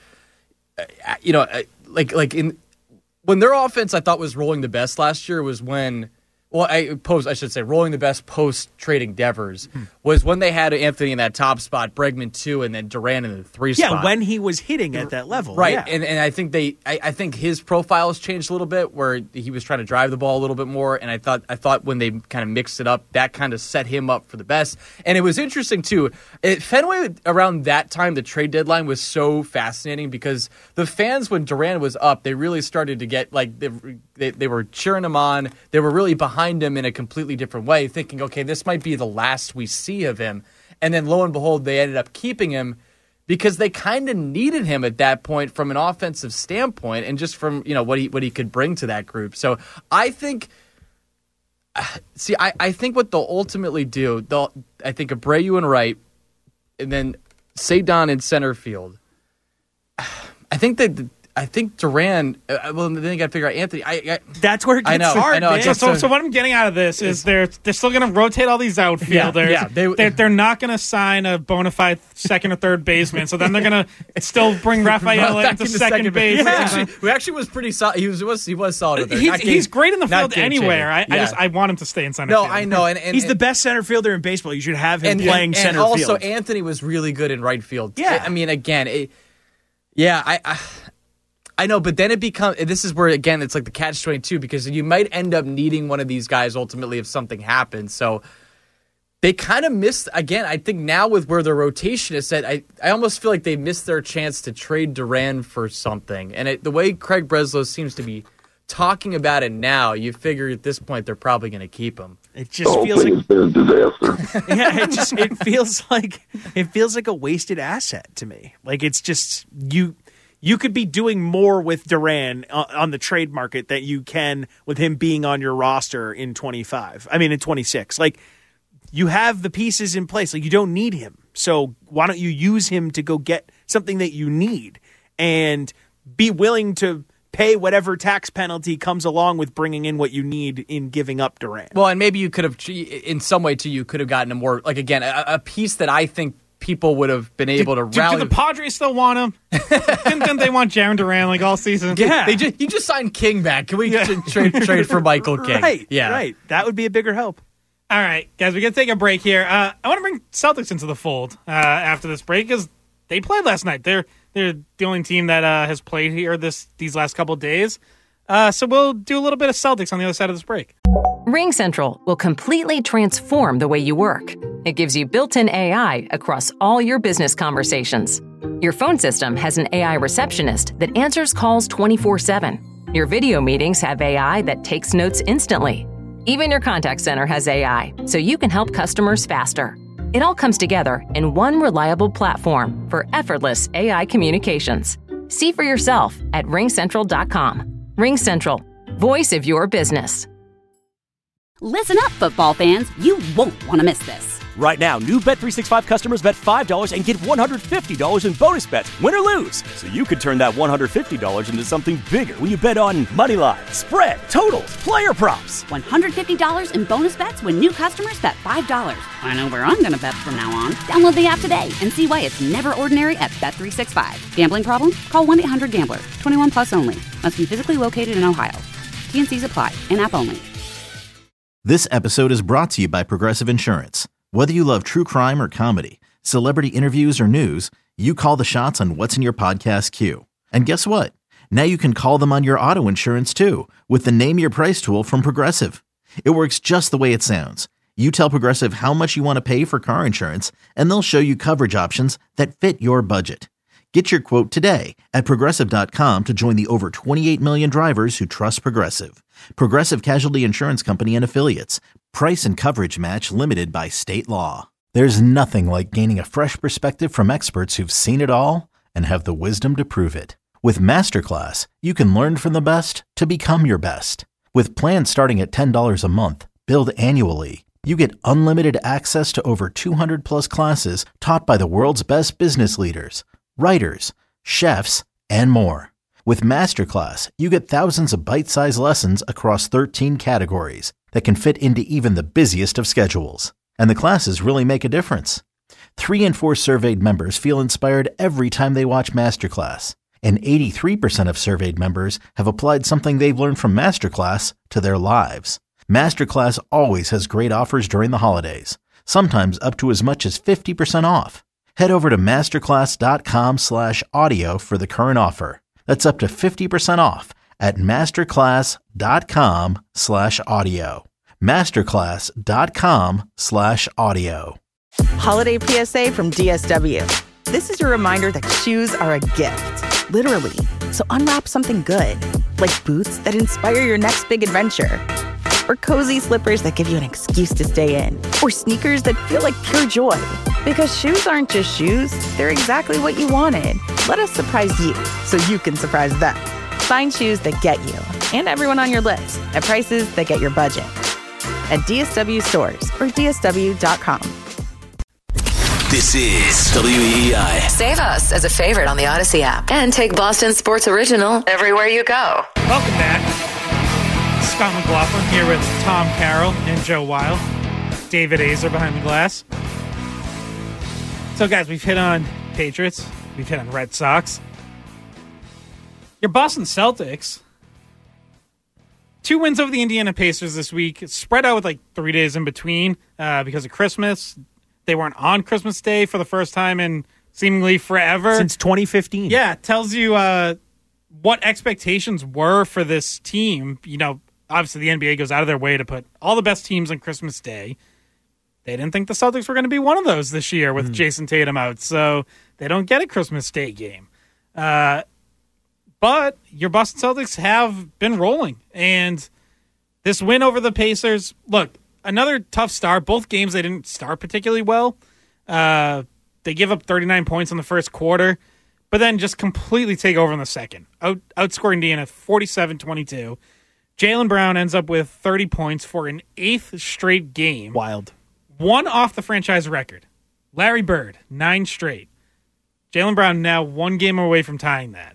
When their offense I thought was rolling the best last year was when, rolling the best post-trading Devers was when they had Anthony in that top spot, Bregman 2, and then Duran in the 3 spot. Yeah, when he was hitting at that level. Right, yeah. and I think I think his profile has changed a little bit where he was trying to drive the ball a little bit more, and I thought when they kind of mixed it up, that kind of set him up for the best. And it was interesting, too. Fenway, around that time, the trade deadline was so fascinating because the fans, when Duran was up, they really started to get, like, they were cheering him on. They were really behind him in a completely different way, thinking, okay, this might be the last we see of him. And then lo and behold, they ended up keeping him because they kind of needed him at that point from an offensive standpoint and just from what he could bring to that group. So I think I think what they'll ultimately do, I think Abreu and right, and then Cedon in center field. I think Duran. Well, then you got to figure out Anthony. That's where it gets hard. Man. So what I'm getting out of this is they're still going to rotate all these outfielders. Yeah, they're not going to sign a bona fide second or third baseman. So then they're going to still bring Rafaela into second base. Yeah. Who actually was pretty solid. He was solid. He's great in the field anywhere. I want him to stay in center field. No, I know, and he's the best center fielder in baseball. You should have him playing center field. field. And also, Anthony was really good in right field. Yeah, I mean, again, I know, but then it becomes. This is where again it's like the catch-22 because you might end up needing one of these guys ultimately if something happens. So they kind of missed again. I think now with where their rotation is set, I almost feel like they missed their chance to trade Duran for something. And the way Craig Breslow seems to be talking about it now, you figure at this point they're probably going to keep him. It just feels like a disaster. Yeah, it feels like a wasted asset to me. Like it's just you could be doing more with Duran on the trade market that you can with him being on your roster in 26. Like, you have the pieces in place. Like, you don't need him. So why don't you use him to go get something that you need and be willing to pay whatever tax penalty comes along with bringing in what you need in giving up Duran. Well, and maybe you could have, in some way, too, you could have gotten a more, like, again, a piece that I think people would have been able to rally. Do the Padres still want him? Didn't they want Jarren Duran like all season? Yeah. You just signed King back. Can we trade for Michael King? Right. That would be a bigger help. All right, guys, we got to take a break here. I want to bring Celtics into the fold after this break because they played last night. They're the only team that has played here these last couple of days. So we'll do a little bit of Celtics on the other side of this break. RingCentral will completely transform the way you work. It gives you built-in AI across all your business conversations. Your phone system has an AI receptionist that answers calls 24/7. Your video meetings have AI that takes notes instantly. Even your contact center has AI, so you can help customers faster. It all comes together in one reliable platform for effortless AI communications. See for yourself at RingCentral.com. RingCentral, voice of your business. Listen up, football fans. You won't want to miss this. Right now, new Bet365 customers bet $5 and get $150 in bonus bets, win or lose. So you could turn that $150 into something bigger when you bet on moneyline, spread, totals, player props. $150 in bonus bets when new customers bet $5. I know where I'm going to bet from now on. Download the app today and see why it's never ordinary at Bet365. Gambling problem? Call 1-800-GAMBLER. 21 plus only. Must be physically located in Ohio. T&Cs apply. In-app only. This episode is brought to you by Progressive Insurance. Whether you love true crime or comedy, celebrity interviews or news, you call the shots on what's in your podcast queue. And guess what? Now you can call them on your auto insurance too with the Name Your Price tool from Progressive. It works just the way it sounds. You tell Progressive how much you want to pay for car insurance, and they'll show you coverage options that fit your budget. Get your quote today at Progressive.com to join the over 28 million drivers who trust Progressive. Progressive Casualty Insurance Company and Affiliates. Price and coverage match limited by state law. There's nothing like gaining a fresh perspective from experts who've seen it all and have the wisdom to prove it. With Masterclass, you can learn from the best to become your best. With plans starting at $10 a month, billed annually, you get unlimited access to over 200 plus classes taught by the world's best business leaders, writers, chefs, and more. With Masterclass, you get thousands of bite-sized lessons across 13 categories that can fit into even the busiest of schedules. And the classes really make a difference. 3 in 4 surveyed members feel inspired every time they watch Masterclass. And 83% of surveyed members have applied something they've learned from Masterclass to their lives. Masterclass always has great offers during the holidays, sometimes up to as much as 50% off. Head over to masterclass.com/audio for the current offer. That's up to 50% off at masterclass.com/audio. masterclass.com/audio. Holiday PSA from DSW. This is your reminder that shoes are a gift, literally. So unwrap something good, like boots that inspire your next big adventure, or cozy slippers that give you an excuse to stay in, or sneakers that feel like pure joy. Because shoes aren't just shoes, they're exactly what you wanted. Let us surprise you so you can surprise them. Find shoes that get you and everyone on your list at prices that get your budget. At DSW stores or DSW.com. This is WEEI. Save us as a favorite on the Odyssey app and take Boston Sports Original everywhere you go. Welcome back. Scott McLaughlin here with Tom Carroll and Joe Weil. David Azer behind the glass. So, guys, we've hit on Patriots. We've hit on Red Sox. Your Boston Celtics. 2 wins over the Indiana Pacers this week. It's spread out with like 3 days in between because of Christmas. They weren't on Christmas Day for the first time in seemingly forever. Since 2015. Yeah, it tells you what expectations were for this team. You know, obviously the NBA goes out of their way to put all the best teams on Christmas Day. They didn't think the Celtics were going to be one of those this year with Jason Tatum out, so they don't get a Christmas Day game. But your Boston Celtics have been rolling, and this win over the Pacers, look, another tough start. Both games they didn't start particularly well. They give up 39 points in the first quarter, but then just completely take over in the second. Outscoring Indiana 47-22. Jaylen Brown ends up with 30 points for an 8th straight game. Wild. 1 off the franchise record. Larry Bird, 9 straight. Jaylen Brown now 1 game away from tying that.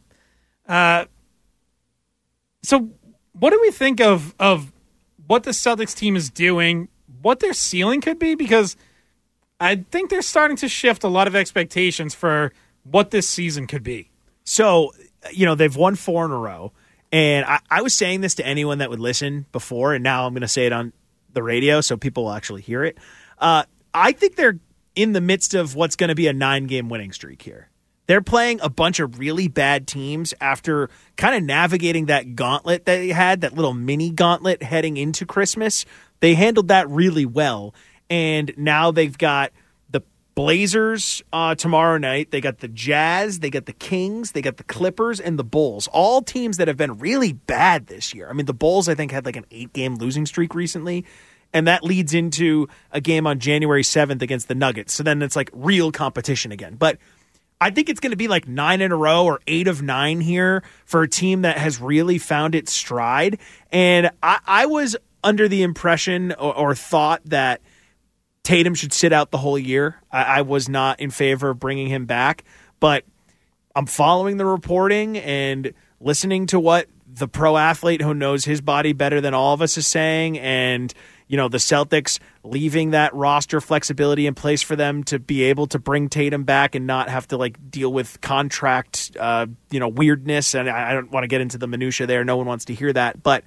So what do we think of what the Celtics team is doing, what their ceiling could be? Because I think they're starting to shift a lot of expectations for what this season could be. So, you know, they've won 4 in a row. And I was saying this to anyone that would listen before, and now I'm going to say it on the radio so people will actually hear it. I think they're in the midst of what's going to be a 9-game winning streak here. They're playing a bunch of really bad teams after kind of navigating that gauntlet that they had, that little mini gauntlet heading into Christmas. They handled that really well, and now they've got the Blazers tomorrow night. They got the Jazz, they got the Kings, they got the Clippers, and the Bulls, all teams that have been really bad this year. I mean, the Bulls, I think, had like an 8-game losing streak recently, and that leads into a game on January 7th against the Nuggets. So then it's like real competition again. But I think it's going to be like 9 in a row or 8 of 9 here for a team that has really found its stride. And I was under the impression or thought that Tatum should sit out the whole year. I was not in favor of bringing him back, but I'm following the reporting and listening to what the pro athlete who knows his body better than all of us is saying, and the Celtics leaving that roster flexibility in place for them to be able to bring Tatum back and not have to deal with contract weirdness. And I don't want to get into the minutia there. No one wants to hear that, but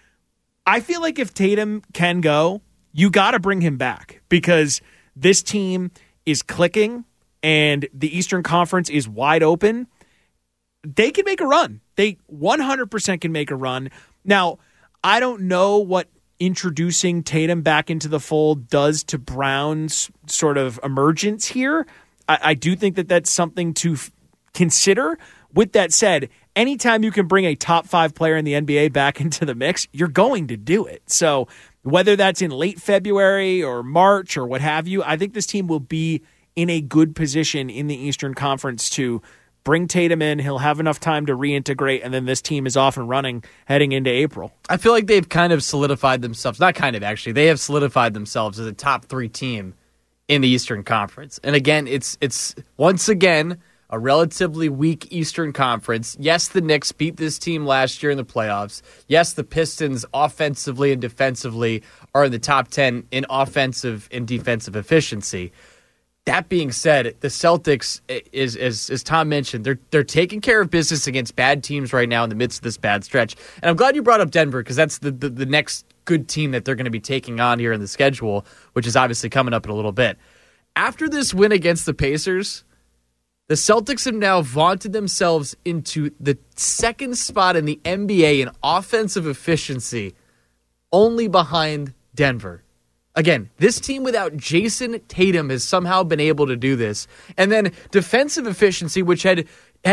I feel like if Tatum can go, you got to bring him back because this team is clicking and the Eastern Conference is wide open. They can make a run. They 100% can make a run. Now, I don't know what introducing Tatum back into the fold does to Brown's sort of emergence here. I do think that that's something to consider. With that said, anytime you can bring a top 5 player in the NBA back into the mix, you're going to do it. So whether that's in late February or March or what have you, I think this team will be in a good position in the Eastern Conference to bring Tatum in. He'll have enough time to reintegrate, and then this team is off and running heading into April. I feel like they've kind of solidified themselves. Not kind of, actually. They have solidified themselves as a top 3 team in the Eastern Conference. And again, it's once again a relatively weak Eastern Conference. Yes, the Knicks beat this team last year in the playoffs. Yes, the Pistons offensively and defensively are in the top 10 in offensive and defensive efficiency. That being said, the Celtics, as Tom mentioned, they're taking care of business against bad teams right now in the midst of this bad stretch. And I'm glad you brought up Denver because that's the next good team that they're going to be taking on here in the schedule, which is obviously coming up in a little bit. After this win against the Pacers, the Celtics have now vaunted themselves into the second spot in the NBA in offensive efficiency, only behind Denver. Again, this team without Jason Tatum has somehow been able to do this. And then defensive efficiency, which had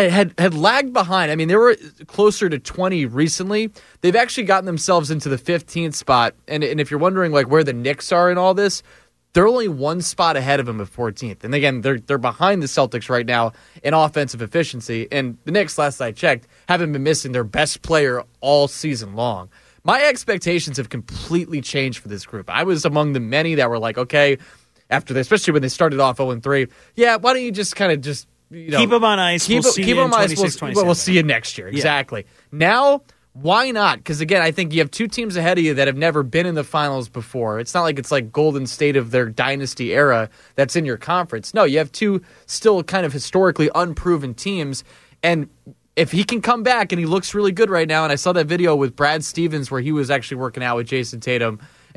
lagged behind. I mean, they were closer to 20 recently. They've actually gotten themselves into the 15th spot. And if you're wondering where the Knicks are in all this, they're only one spot ahead of them at 14th. And again, they're behind the Celtics right now in offensive efficiency. And the Knicks, last I checked, haven't been missing their best player all season long. My expectations have completely changed for this group. I was among the many that were like, okay, after this, especially when they started off 0-3, yeah, why don't you just kind of keep them on ice. Keep them on ice. We'll see you next year. Exactly. Yeah. Now, why not? Because again, I think you have 2 teams ahead of you that have never been in the finals before. It's not like it's like Golden State of their dynasty era that's in your conference. No, you have 2 still kind of historically unproven teams, and if he can come back and he looks really good right now, and I saw that video with Brad Stevens where he was actually working out with Jason Tatum,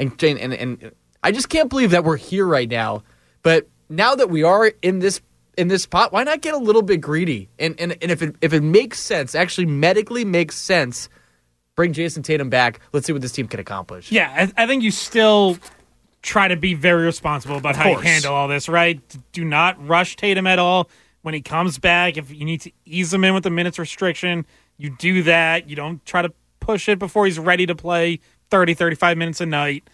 and I just can't believe that we're here right now. But now that we are in this spot, why not get a little bit greedy? And if it makes sense, actually medically makes sense, bring Jason Tatum back. Let's see what this team can accomplish. Yeah, I think you still try to be very responsible about how you handle all this, right? Do not rush Tatum at all. When he comes back, if you need to ease him in with the minutes restriction, you do that. You don't try to push it before he's ready to play 30, 35 minutes a night.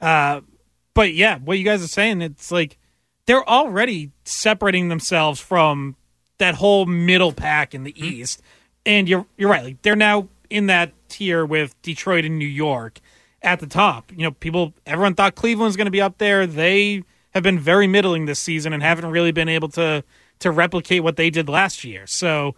But yeah, what you guys are saying, it's like they're already separating themselves from that whole middle pack in the East. And you're right. Like they're now in that tier with Detroit and New York at the top. Everyone thought Cleveland was going to be up there. They have been very middling this season and haven't really been able to replicate what they did last year. So,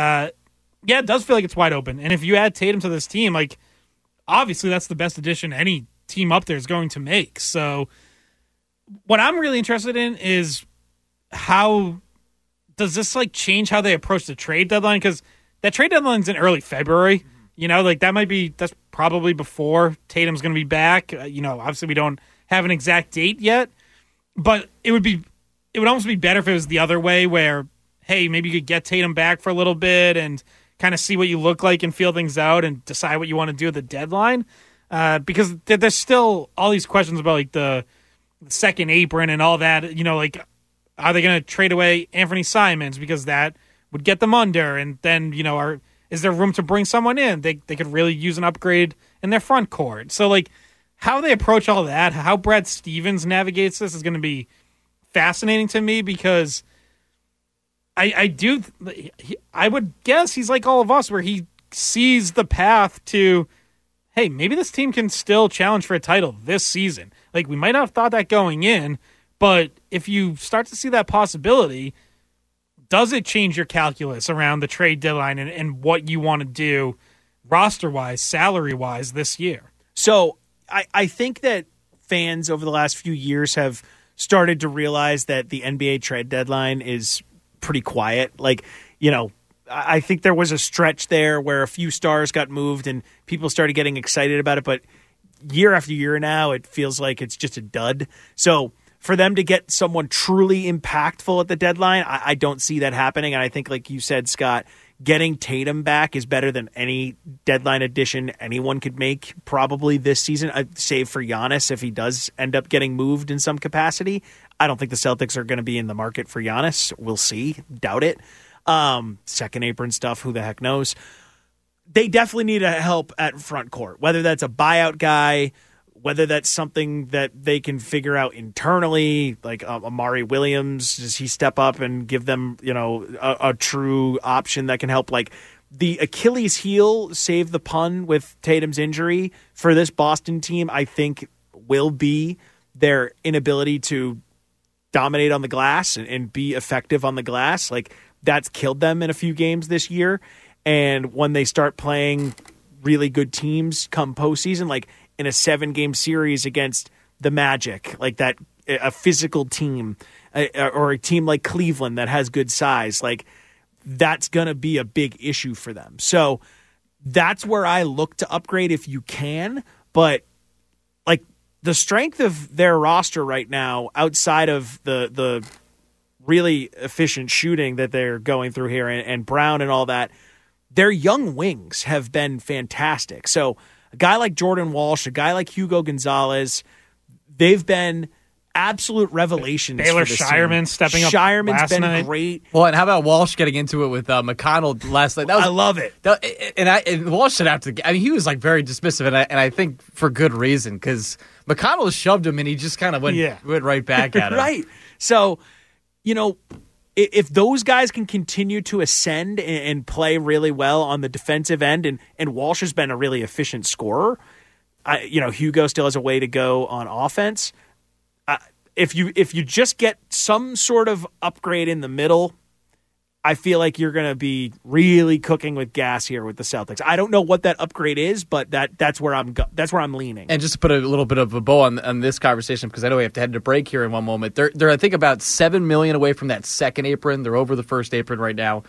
it does feel like it's wide open. And if you add Tatum to this team, obviously that's the best addition any team up there is going to make. So what I'm really interested in is how does this change how they approach the trade deadline? Because that trade deadline's in early February. That's probably before Tatum's going to be back. Obviously we don't have an exact date yet, but it would almost be better if it was the other way where, hey, maybe you could get Tatum back for a little bit and kind of see what you look like and feel things out and decide what you want to do at the deadline. Because there's still all these questions about the second apron and all that. Are they going to trade away Anthony Simons because that would get them under? And then, is there room to bring someone in? They could really use an upgrade in their front court. So, how they approach all that, how Brad Stevens navigates this is going to be fascinating to me because I would guess he's like all of us where he sees the path to, hey, maybe this team can still challenge for a title this season. We might not have thought that going in, But if you start to see that possibility, does it change your calculus around the trade deadline and what you want to do roster-wise, salary-wise this year? So I think that fans over the last few years have started to realize that the NBA trade deadline is pretty quiet. Like, you know, I think there was a stretch there where a few stars got moved and people started getting excited about it. But year after year now, it feels like it's just a dud. So for them to get someone truly impactful at the deadline, I don't see that happening. And I think, like you said, Scott, getting Tatum back is better than any deadline addition anyone could make probably this season, save for Giannis if he does end up getting moved in some capacity. I don't think the Celtics are going to be in the market for Giannis. We'll see. Doubt it. Second apron stuff, who the heck knows? They definitely need a help at front court, whether that's a buyout guy, whether that's something that they can figure out internally, like Amari Williams, does he step up and give them, you know, a true option that can help? Like the Achilles heel, save the pun, with Tatum's injury for this Boston team, I think will be their inability to dominate on the glass and be effective on the glass. Like that's killed them in a few games this year. And when they start playing really good teams come postseason, like in a 7-game series against the Magic, like that, a physical team, or a team like Cleveland that has good size, like that's going to be a big issue for them. So that's where I look to upgrade if you can. But like the strength of their roster right now, outside of the really efficient shooting that they're going through here and Brown and all that, their young wings have been fantastic. So a guy like Jordan Walsh, a guy like Hugo Gonzalez, they've been absolute revelations. Baylor for this Shireman team. stepping up. Shireman's been night. great. Well, and how about Walsh getting into it with McConnell last night? I love it. And Walsh should have to. I mean, he was like very dismissive, and I think for good reason, because McConnell shoved him, and he just kind of went right back at him. Right. So, you know, if those guys can continue to ascend and play really well on the defensive end, and Walsh has been a really efficient scorer, Hugo still has a way to go on offense. If you just get some sort of upgrade in the middle, I feel like you're going to be really cooking with gas here with the Celtics. I don't know what that upgrade is, but that's where I'm leaning. And just to put a little bit of a bow on this conversation, because I know we have to head to break here in one moment. They're I think about $7 million away from that second apron. They're over the first apron right now.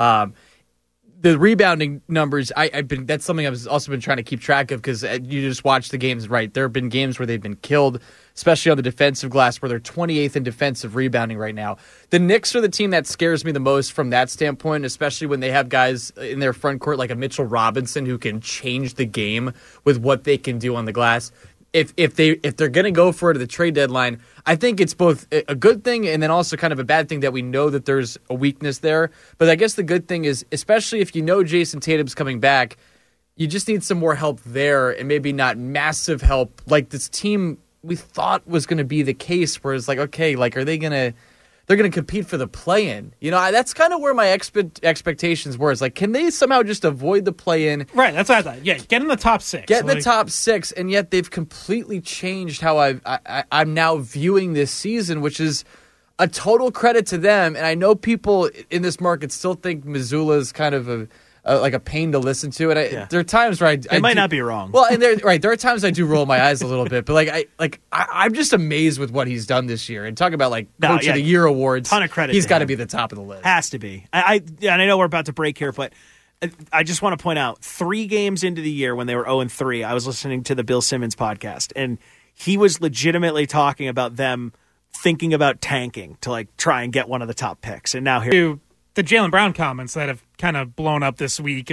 The rebounding numbers, that's something I've also been trying to keep track of, because you just watch the games, right? There have been games where they've been killed, especially on the defensive glass, where they're 28th in defensive rebounding right now. The Knicks are the team that scares me the most from that standpoint, especially when they have guys in their front court like a Mitchell Robinson who can change the game with what they can do on the glass. If they're going to go for it at the trade deadline, I think it's both a good thing and then also kind of a bad thing that we know that there's a weakness there. But I guess the good thing is, especially if you know Jason Tatum's coming back, you just need some more help there, and maybe not massive help like this team we thought was going to be the case, where it's like, okay, like, are they going to... They're going to compete for the play-in. You know, that's kind of where my expectations were. It's like, can they somehow just avoid the play-in? Right, that's what I thought. Yeah, get in the top 6. Get in the top 6, and yet they've completely changed how I'm now viewing this season, which is a total credit to them. And I know people in this market still think Missoula is kind of like a pain to listen to, and there are times where I might not be wrong. Well, and there are times I do roll my eyes a little bit, but I'm just amazed with what he's done this year. And talk about Coach of the Year awards, ton of credit. He's got to be the top of the list. Has to be. And I know we're about to break here, but I just want to point out 3 games into the year when they were 0-3, I was listening to the Bill Simmons podcast, and he was legitimately talking about them thinking about tanking to try and get one of the top picks. And now here. The Jaylen Brown comments that have kind of blown up this week.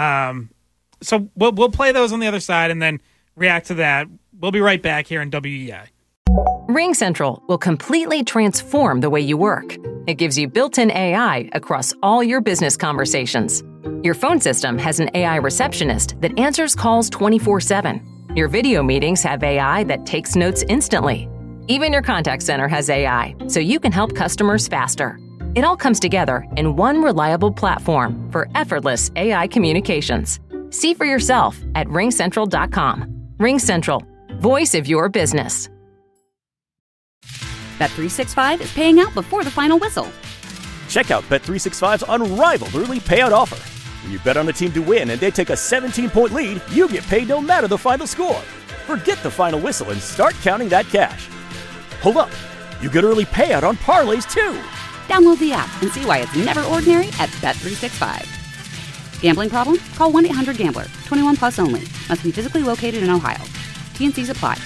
So we'll play those on the other side and then react to that. We'll be right back here in WEI. RingCentral will completely transform the way you work. It gives you built-in AI across all your business conversations. Your phone system has an AI receptionist that answers calls 24/7. Your video meetings have AI that takes notes instantly. Even your contact center has AI, so you can help customers faster. It all comes together in one reliable platform for effortless AI communications. See for yourself at RingCentral.com. RingCentral, voice of your business. Bet365 is paying out before the final whistle. Check out Bet365's unrivaled early payout offer. When you bet on a team to win and they take a 17-point lead, you get paid no matter the final score. Forget the final whistle and start counting that cash. Hold up. You get early payout on parlays, too. Download the app and see why it's never ordinary at Bet365. Gambling problem? Call 1-800-GAMBLER. 21 plus only. Must be physically located in Ohio. T&Cs apply.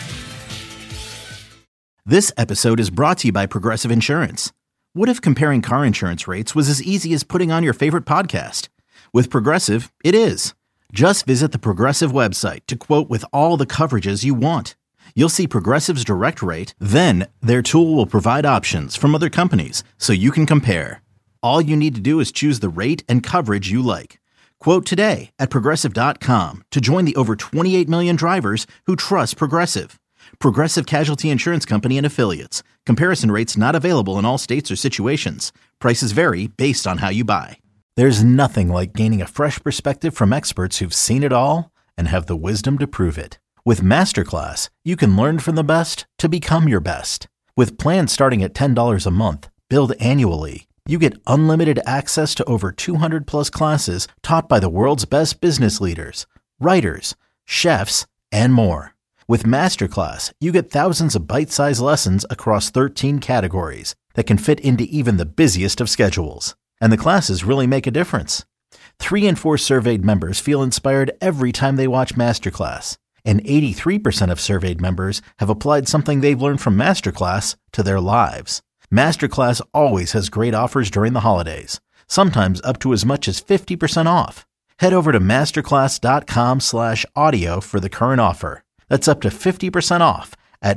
This episode is brought to you by Progressive Insurance. What if comparing car insurance rates was as easy as putting on your favorite podcast? With Progressive, it is. Just visit the Progressive website to quote with all the coverages you want. You'll see Progressive's direct rate, then their tool will provide options from other companies so you can compare. All you need to do is choose the rate and coverage you like. Quote today at Progressive.com to join the over 28 million drivers who trust Progressive. Progressive Casualty Insurance Company and Affiliates. Comparison rates not available in all states or situations. Prices vary based on how you buy. There's nothing like gaining a fresh perspective from experts who've seen it all and have the wisdom to prove it. With Masterclass, you can learn from the best to become your best. With plans starting at $10 a month, billed annually, you get unlimited access to over 200 plus classes taught by the world's best business leaders, writers, chefs, and more. With Masterclass, you get thousands of bite-sized lessons across 13 categories that can fit into even the busiest of schedules. And the classes really make a difference. 3 in 4 surveyed members feel inspired every time they watch Masterclass. And 83% of surveyed members have applied something they've learned from Masterclass to their lives. Masterclass always has great offers during the holidays, sometimes up to as much as 50% off. Head over to masterclass.com/audio for the current offer. That's up to 50% off at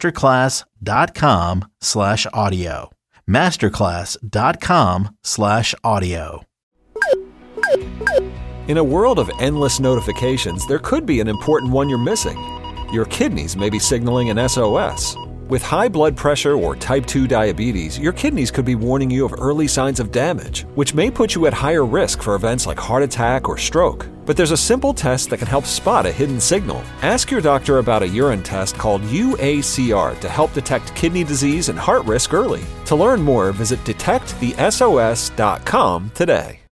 masterclass.com/audio. masterclass.com/audio. In a world of endless notifications, there could be an important one you're missing. Your kidneys may be signaling an SOS. With high blood pressure or type 2 diabetes, your kidneys could be warning you of early signs of damage, which may put you at higher risk for events like heart attack or stroke. But there's a simple test that can help spot a hidden signal. Ask your doctor about a urine test called UACR to help detect kidney disease and heart risk early. To learn more, visit detectthesos.com today.